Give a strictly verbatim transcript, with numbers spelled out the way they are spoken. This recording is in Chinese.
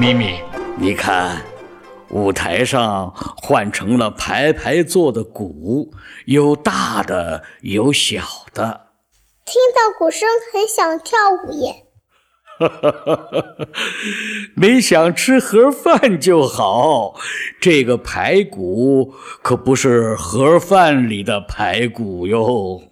咪咪，你看，舞台上换成了排排坐的鼓，有大的，有小的。 听到鼓声很想跳舞耶。 没想吃盒饭就好，这个排骨可不是盒饭里的排骨哟。